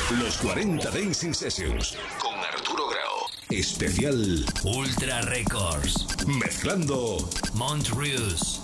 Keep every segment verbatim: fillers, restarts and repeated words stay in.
Los cuarenta Dancing Sessions con Arturo Grau. Especial Ultra Records. Mezclando Montrose.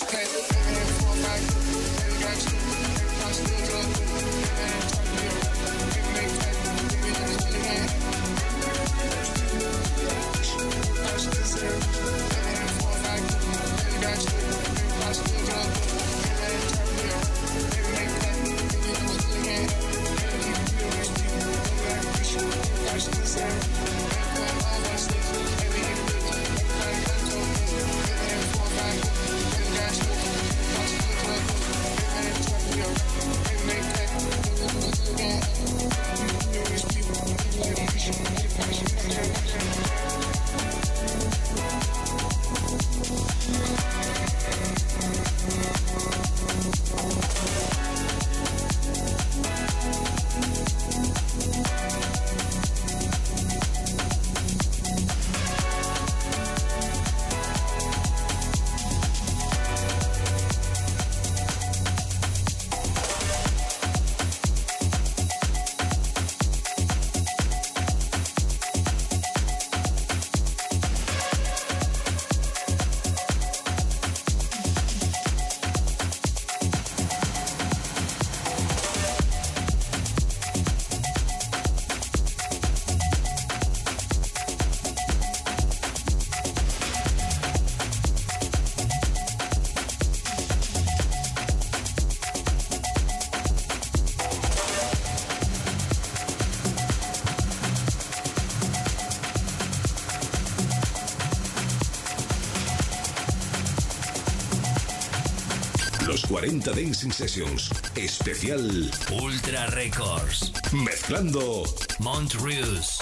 cuarenta Dancing Sessions, especial Ultra Records, mezclando Montrose.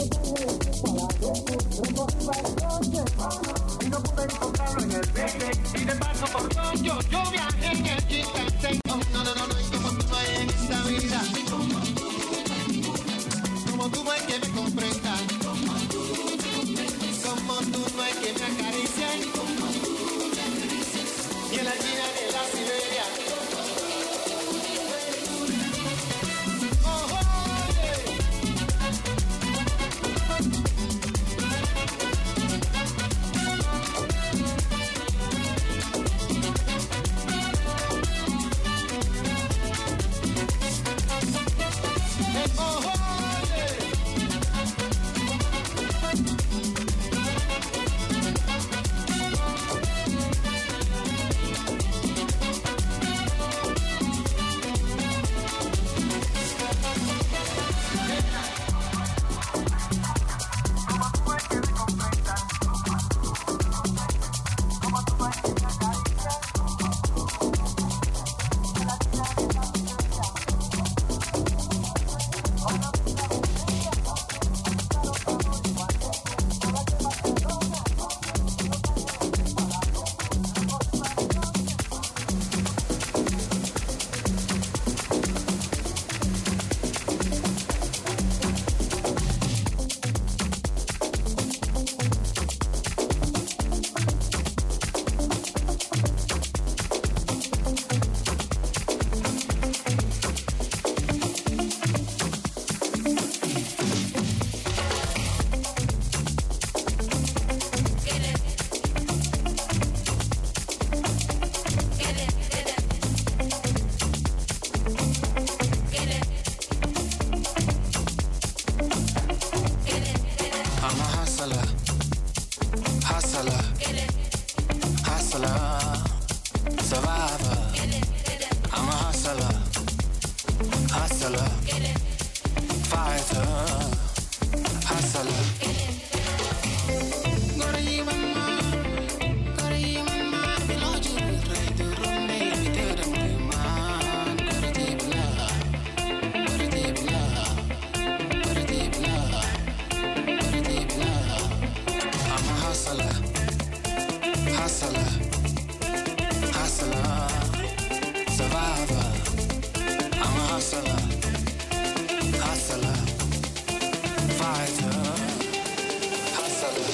Y no pude encontrarlo en el baby. hustler, fighter, hustler. Gotta give my mind, gotta give my mind. Below you, right to run me, we did a man. Gotta deep love, gotta deep love, gotta deep love, gotta deep love. I'm a hustler, hustler, hustler, survivor. I'm a hustler, hustler, fighter, hustler.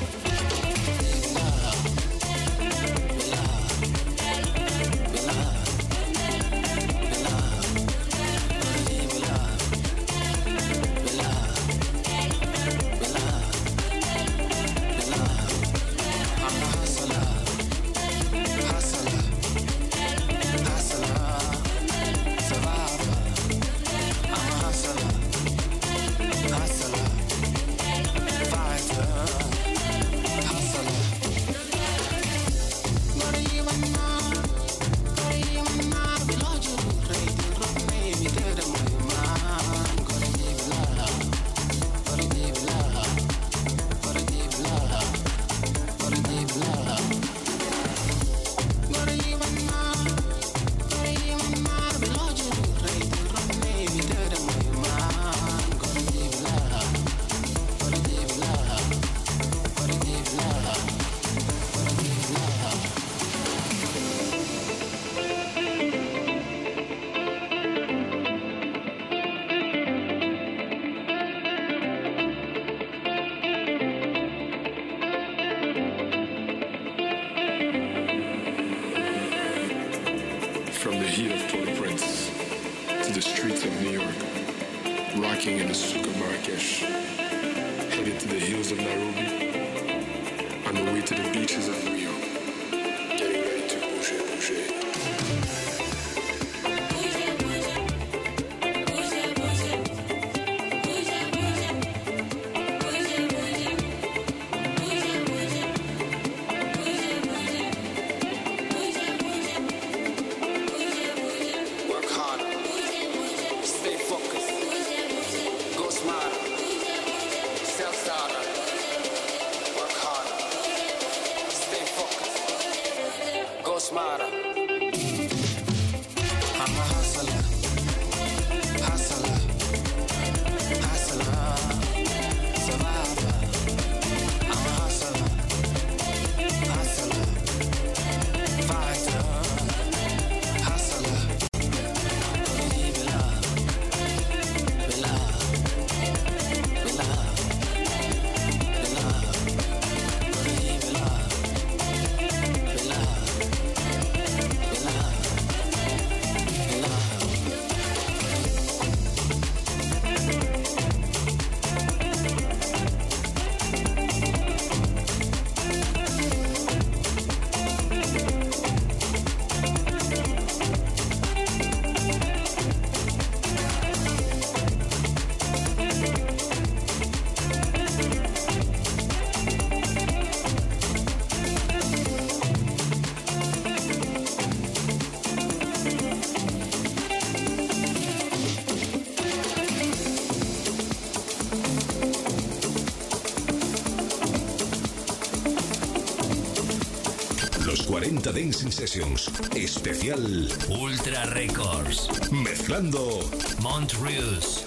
Love, we love, we love, we love, we love, we love, we love, we love. I'm a hustler, hustler, hustler, survivor. I'm a hustler, hustler, fighter, hustler. Gotta give my mind, gotta give my mind. Below you, right to rock me, we did a man. Gotta give love, gotta give love, gotta give love, gotta give love. Gotta give my mind, gotta give my mind. Below you, right to rock me, we did a man. Gotta give love, gotta give love, gotta give love, gotta give love. From the heat of Port-au-Prince to the streets of New York, rocking in the souk of Marrakesh, headed to the hills of Nairobi, on the way to the beaches of Rio, getting ready to bouger, bouger. Work hard, stay focused, go smart, self-starter. Work hard, stay focused, go smarter. I'm a hustler, hustler, hustler, survivor. I'm a hustler, hustler, fighter, hustler. Gotta give it love, we love, we love, we love. Gotta give it love, we love, we love, we love. Los cuarenta Dancing Sessions. Especial Ultra Records. mezclando Montrose.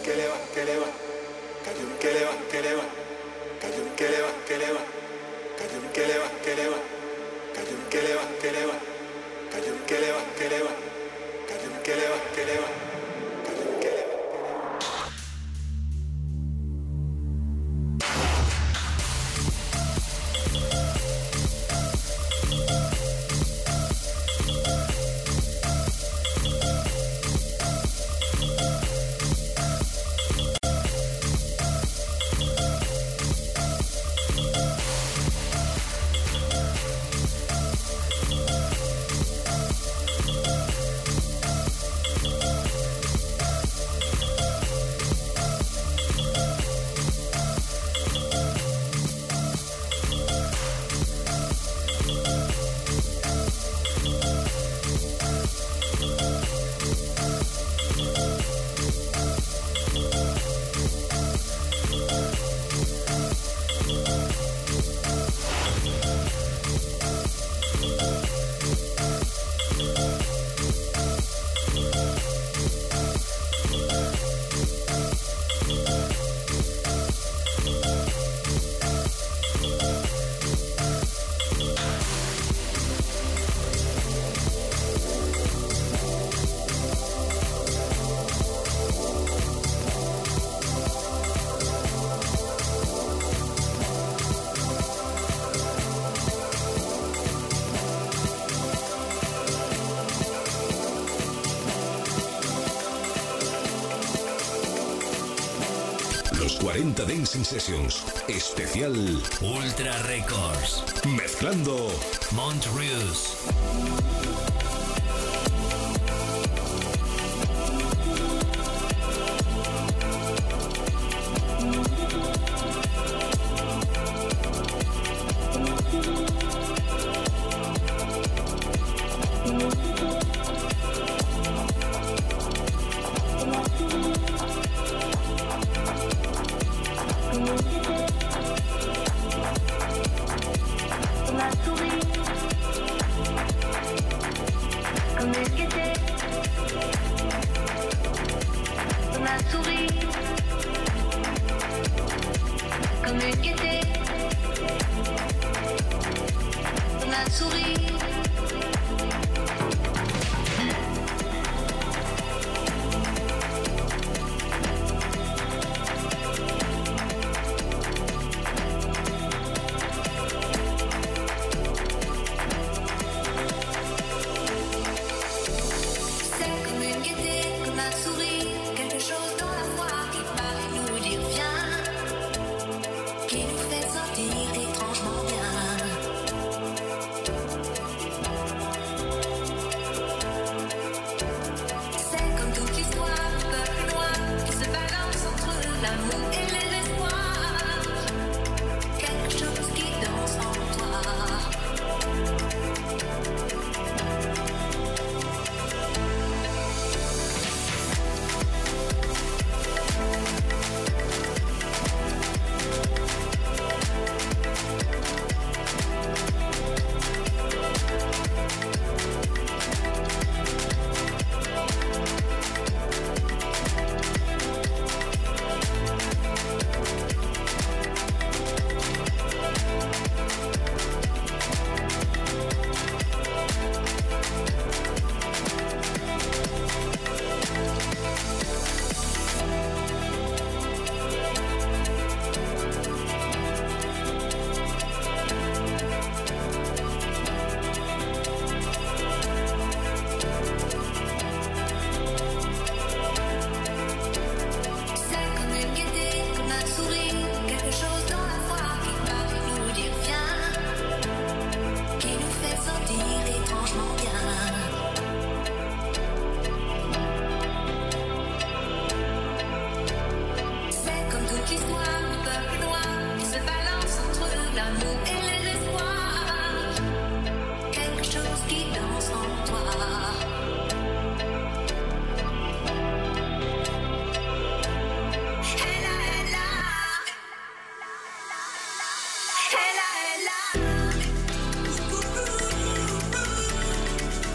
cuarenta Dancing Sessions, especial Ultra Records, mezclando Montrose.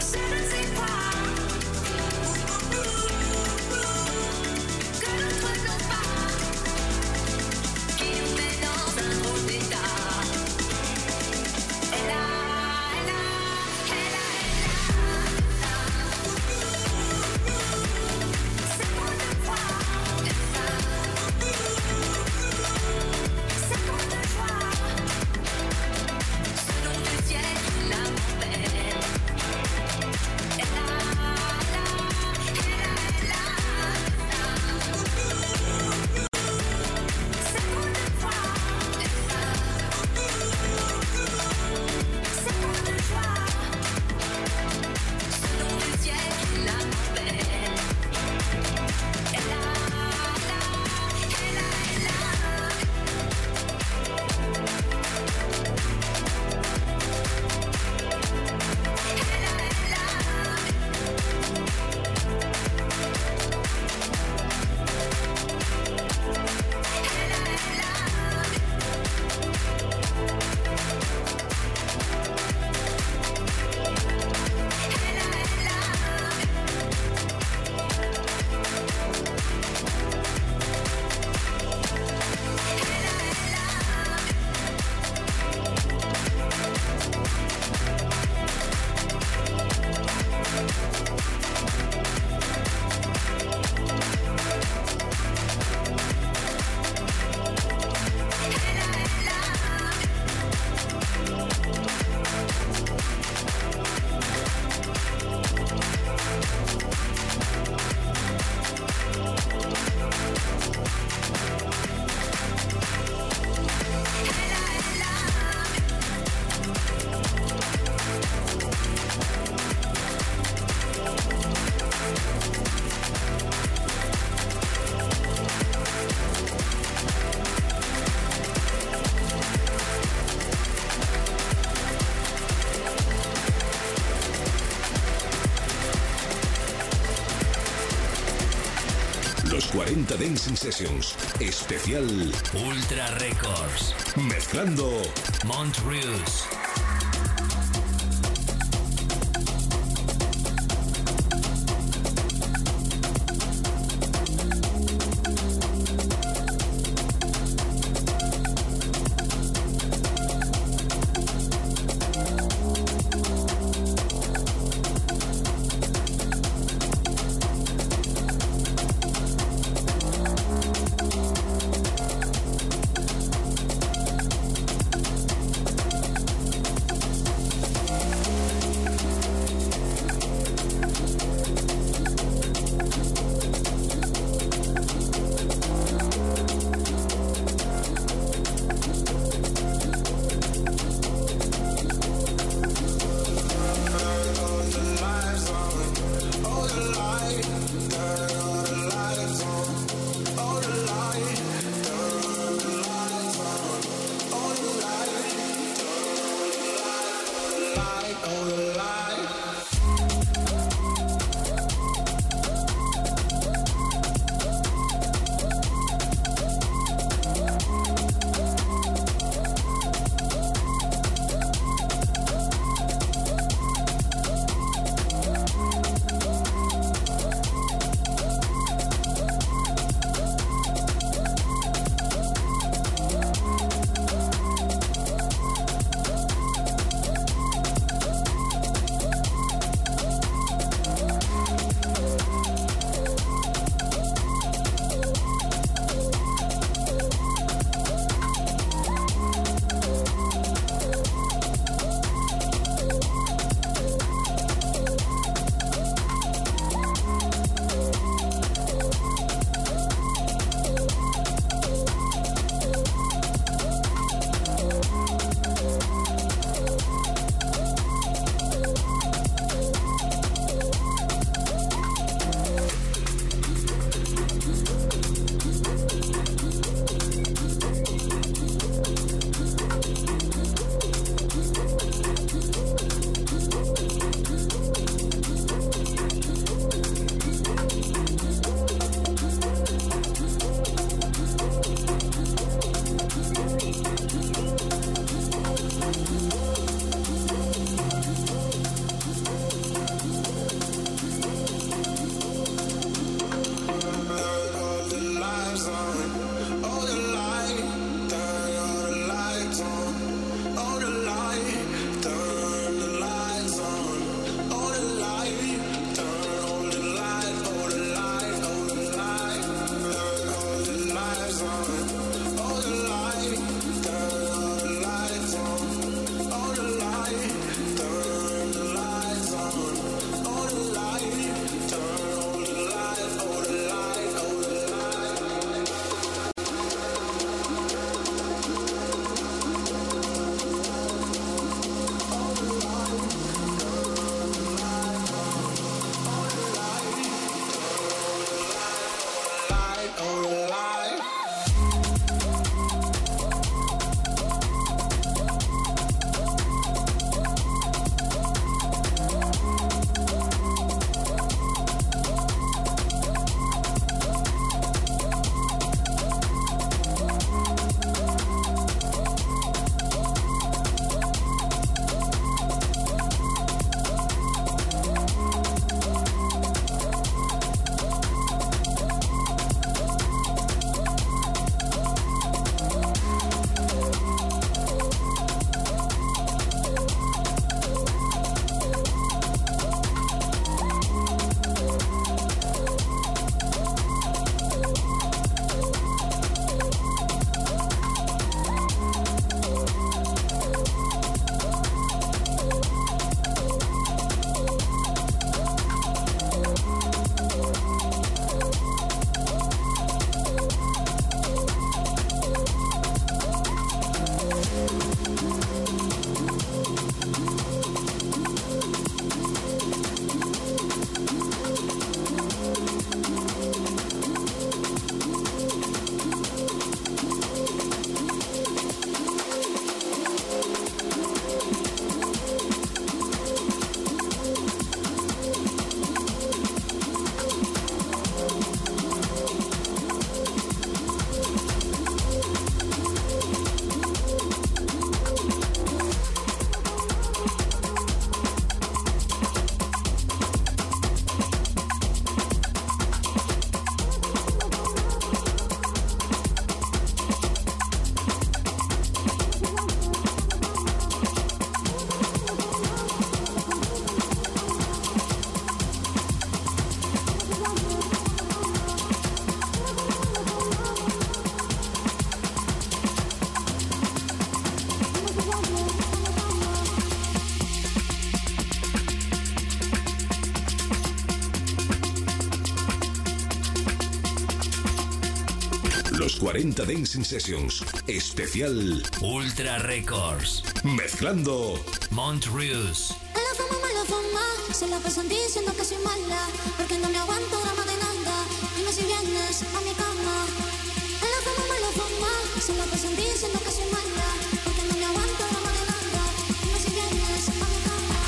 Que notre Punta Dancing Sessions. Especial Ultra Records. Mezclando Montrose. Los cuarenta Dancing Sessions. Especial Ultra Records. Mezclando Montrose. La fama, mala fama, se la pasan diciendo que soy mala, porque no me aguanto drama de nada. Dime si vienes a mi cama. La fama, mala fama, se la pasan diciendo que soy mala, porque no me aguanto drama de nada. Dime si vienes a mi cama.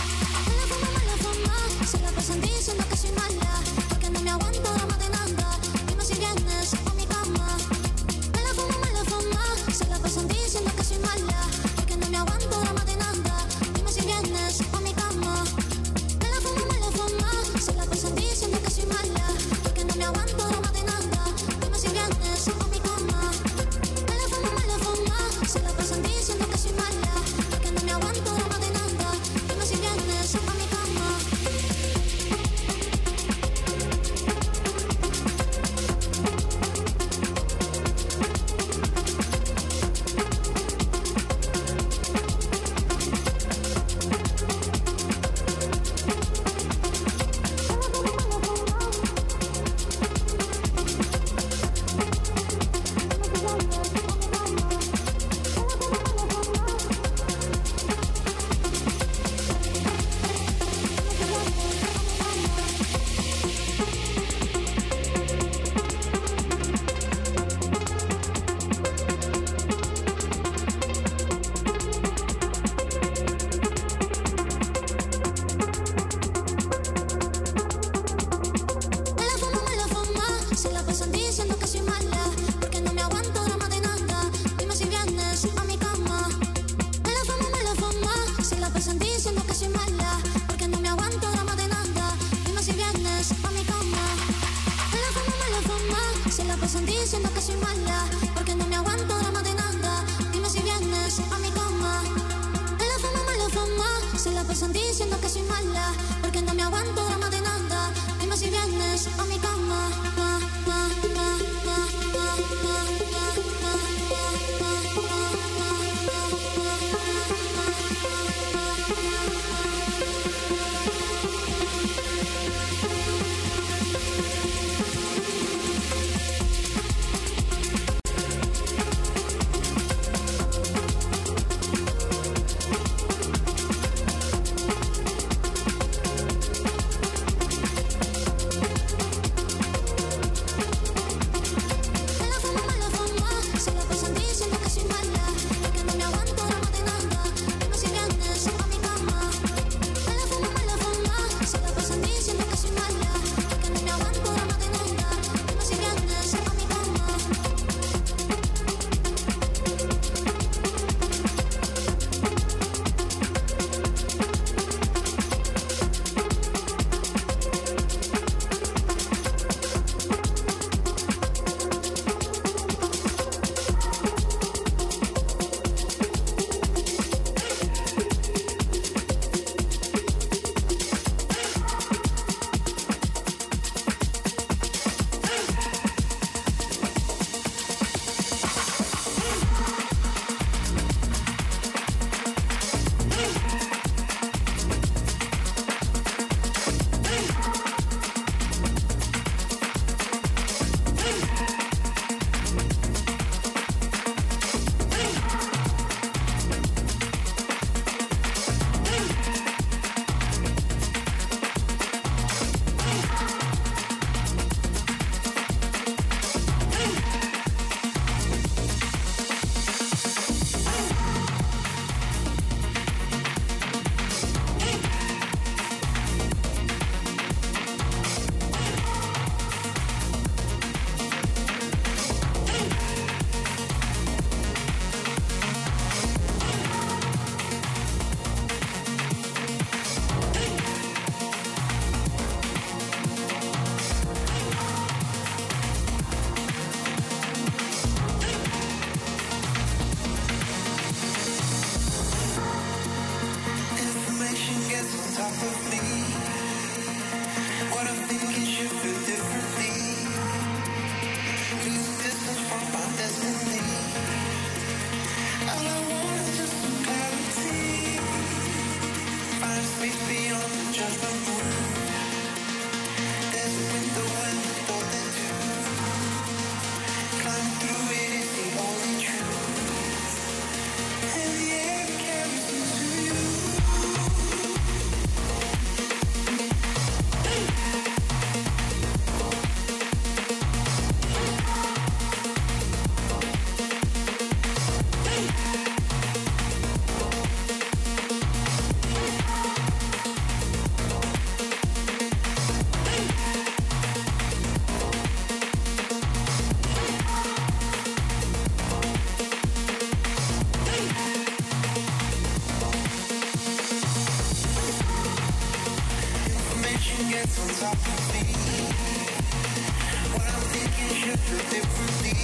La fama, mala fama, se la pasan diciendo que soy mala, porque no me aguanto drama de nada. Dime si vienes a mi cama. La fama, mala fama, se la pasan diciendo que soy mala, porque no me aguanto drama de nada. Dime si vienes a mi cama. Me la fama, me la fama, se la pasan diciendo que soy mala, porque no me aguanto drama de nada. Dime si vienes a mi cama. Me la fama, me la fama, se la pasan diciendo que soy mala, porque no me aguanto drama de nada. Dime si vienes a mi cama. Climb top of me. What I'm thinking should feel differently.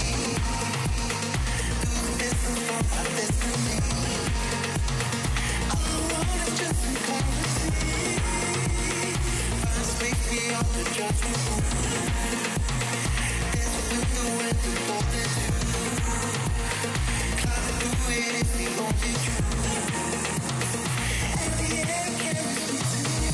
Lose distance from my destiny. All I want is just some clarity. Find space beyond the judgment room. There's a window at the door that you climb through it if you want it true. And the air carries me to you.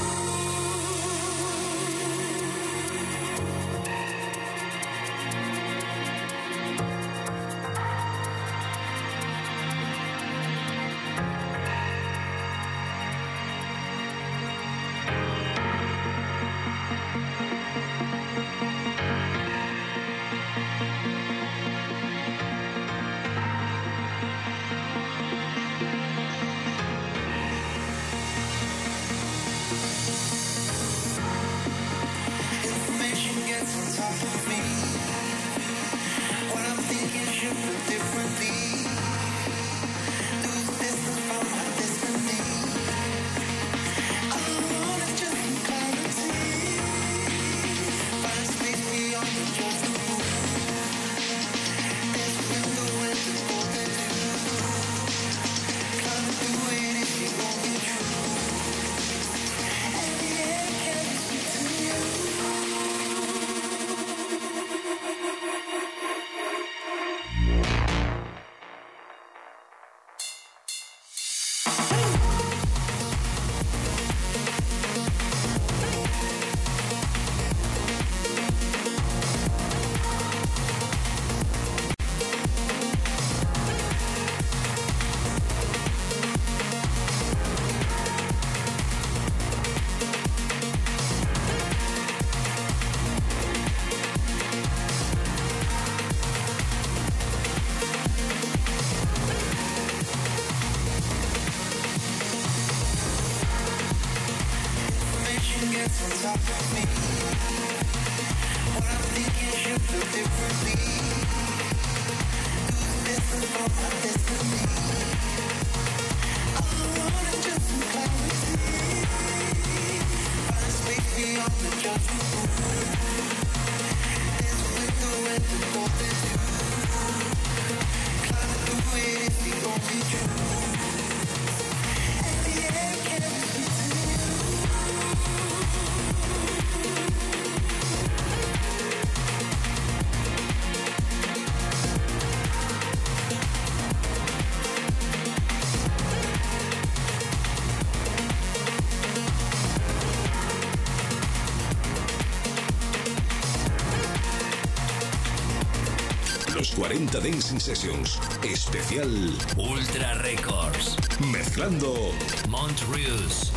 cuarenta Dancing Sessions, especial Ultra Records, mezclando Montreux.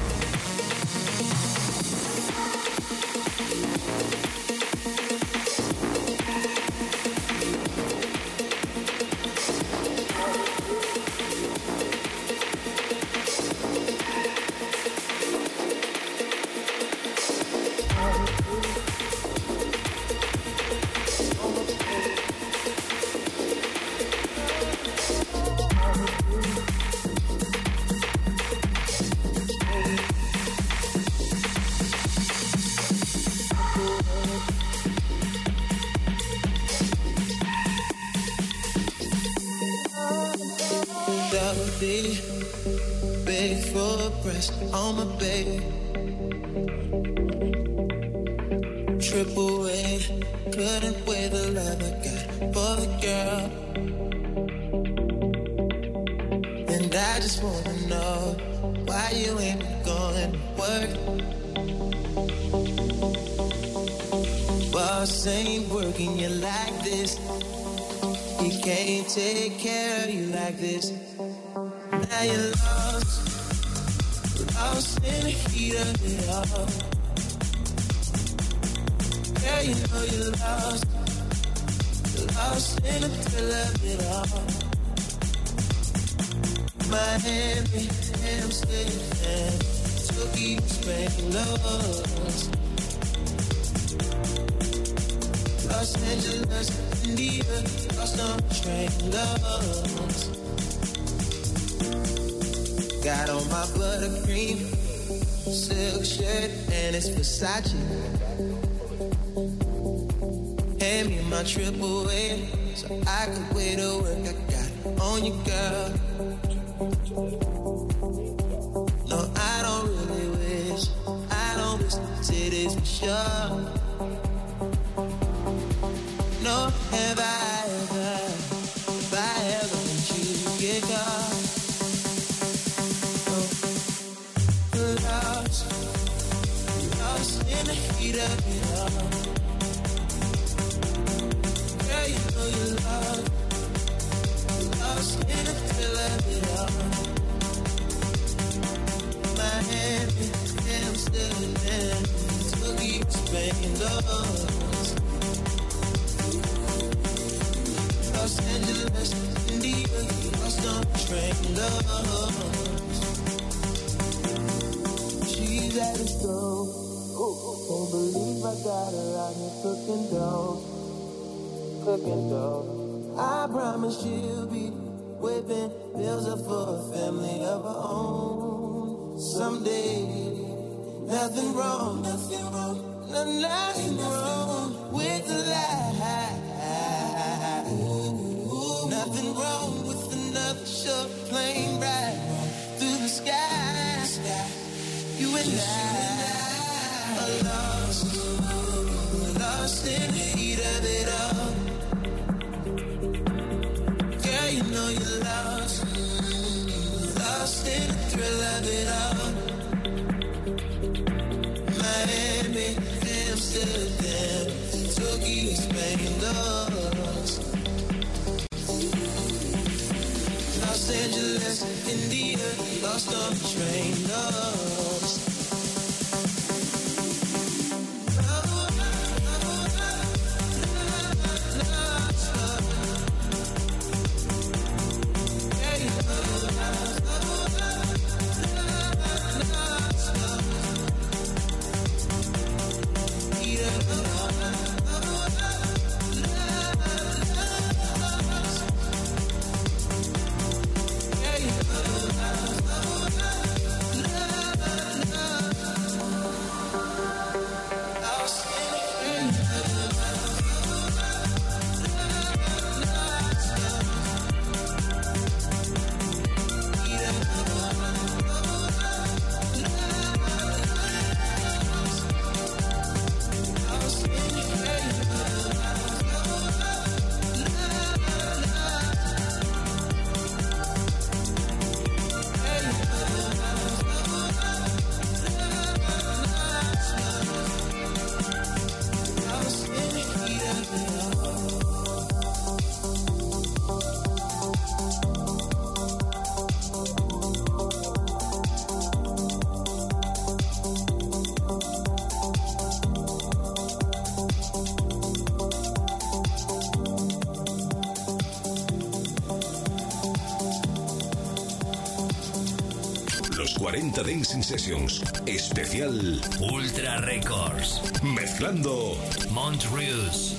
Beg for a breast on my bed. Triple weight, couldn't weigh the love I got for the girl. And I just wanna know why you ain't going to work. Boss ain't working you like this. He can't take care of you like this. Now you're lost, lost in the heat of it all. Yeah, you know you're lost, lost in the thrill of it all. Miami, Amsterdam, Tokyo, Spain, lost. Los Angeles, India, lost on the train, lost. Got on my buttercream, silk shirt and it's Versace. Hand me my triple A so I can way to work. I got it on you, girl. No, I don't really wish. I don't wish titties for sure. No, have I ever, have I ever let you get caught? No, lost, lost in the heat of it all. Girl, you know you're lost, lost in the thrill of it all. Miami, Amsterdam, Tokyo, Spain, lost. Los Angeles, India, lost on the train, lost. She's at the stove, can't believe I got her out here cooking dough, cooking dough. I promise she'll be whipping bills up for a family of her own someday. Nothing wrong, nothing wrong, no, nothing wrong with the lie. Nothing wrong with another short plane ride through the sky. You and I are lost, lost in the heat of it all. Girl, you know you're lost, lost in the thrill of it all. Miami, Amsterdam, Tokyo, Spain, lost. Los Angeles, India, lost on the train, lost. cuarenta Dancing Sessions, especial Ultra Records, mezclando Montrose.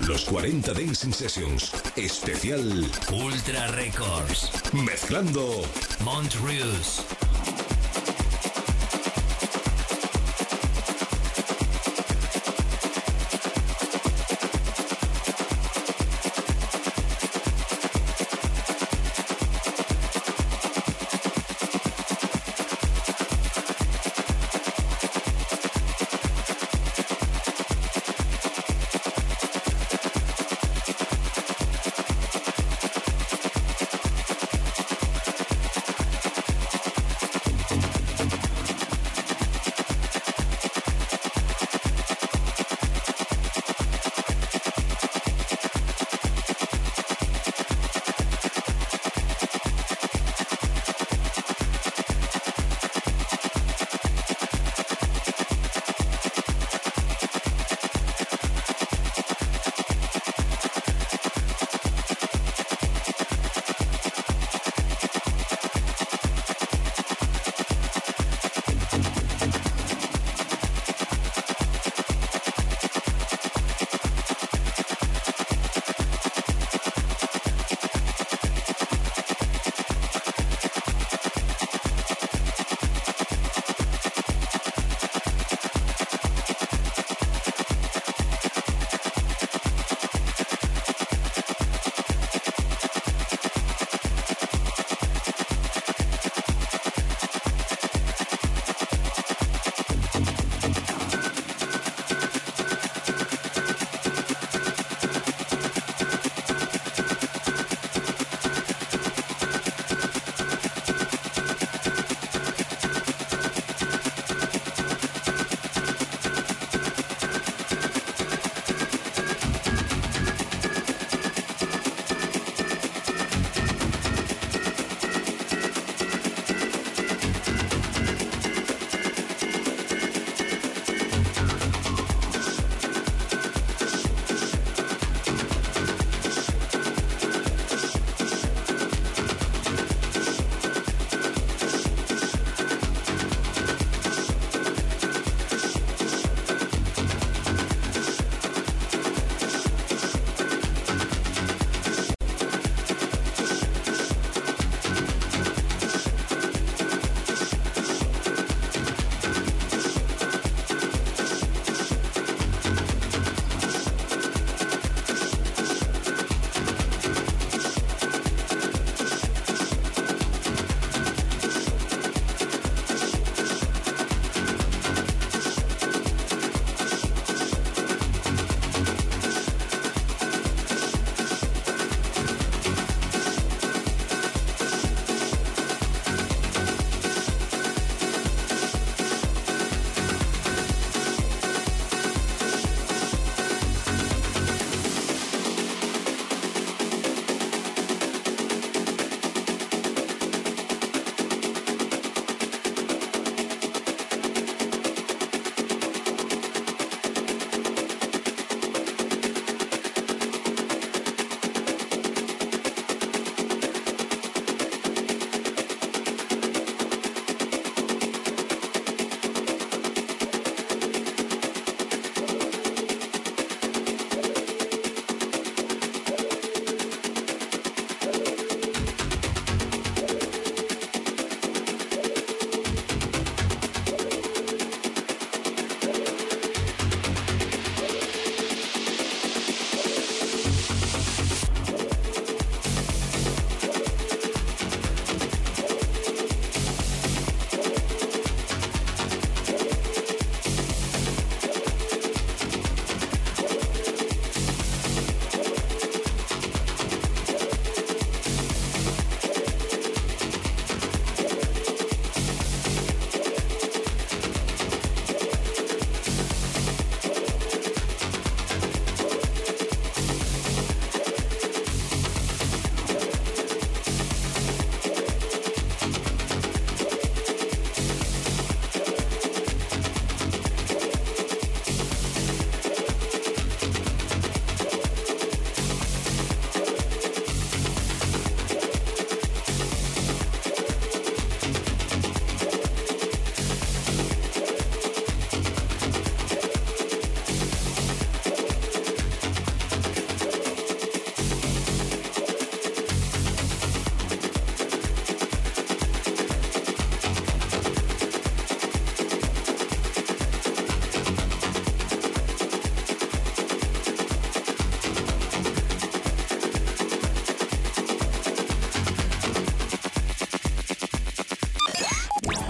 Los cuarenta Dancing Sessions. Especial Ultra Records. Mezclando Montrose.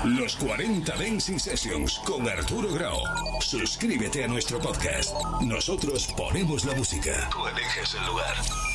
Los cuarenta Dancing Sessions con Arturo Grau. Suscríbete a nuestro podcast. Nosotros ponemos la música. Tú eliges el lugar.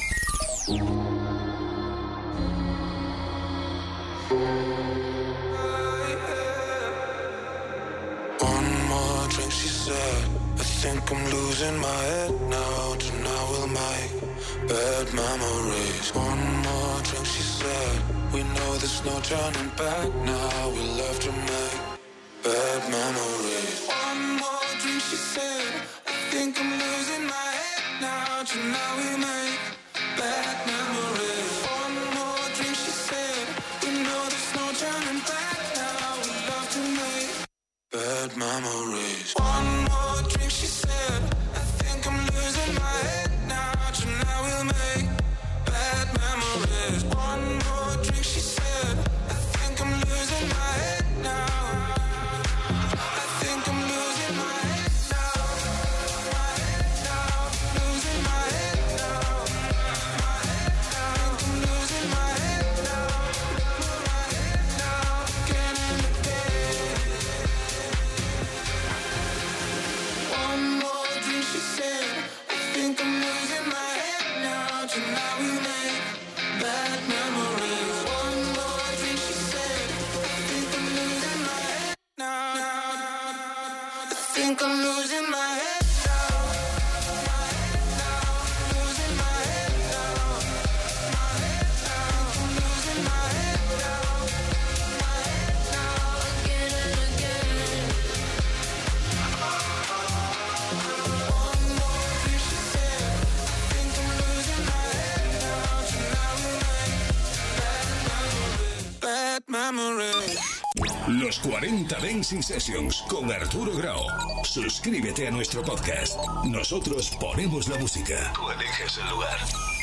One more drink, she said. I think I'm losing my head now. Tonight we'll make bad memories. One more drink, she said. We know there's no turning back now. We'll have to make bad memories. One more drink, she said. I think I'm losing my head now. Tonight we make bad memories. One more drink, she said. We know there's no turning back now. We'll have to make bad memories. One more drink, she said. I think I'm losing my head now. Tonight we'll make bad memories. One more drink, she said. I think I'm losing my head now. I think I'm losing my head now. My head now. Losing my head now. My head now. I think I'm losing my head now. My head now. Again and again. One more drink, she said. I think I'm losing my head now. Tonight we make bad memories. One more drink, she said. I think I'm losing my head now. I think I'm losing my head now. My head now. Losing my head now. My head now. I'm losing my head now. My head now. Again and again. One more drink, she said. I think I'm losing my head now. Tonight we make bad memories. Los cuarenta Dancing Sessions con Arturo Grau. Suscríbete a nuestro podcast. Nosotros ponemos la música. Tú eliges el lugar.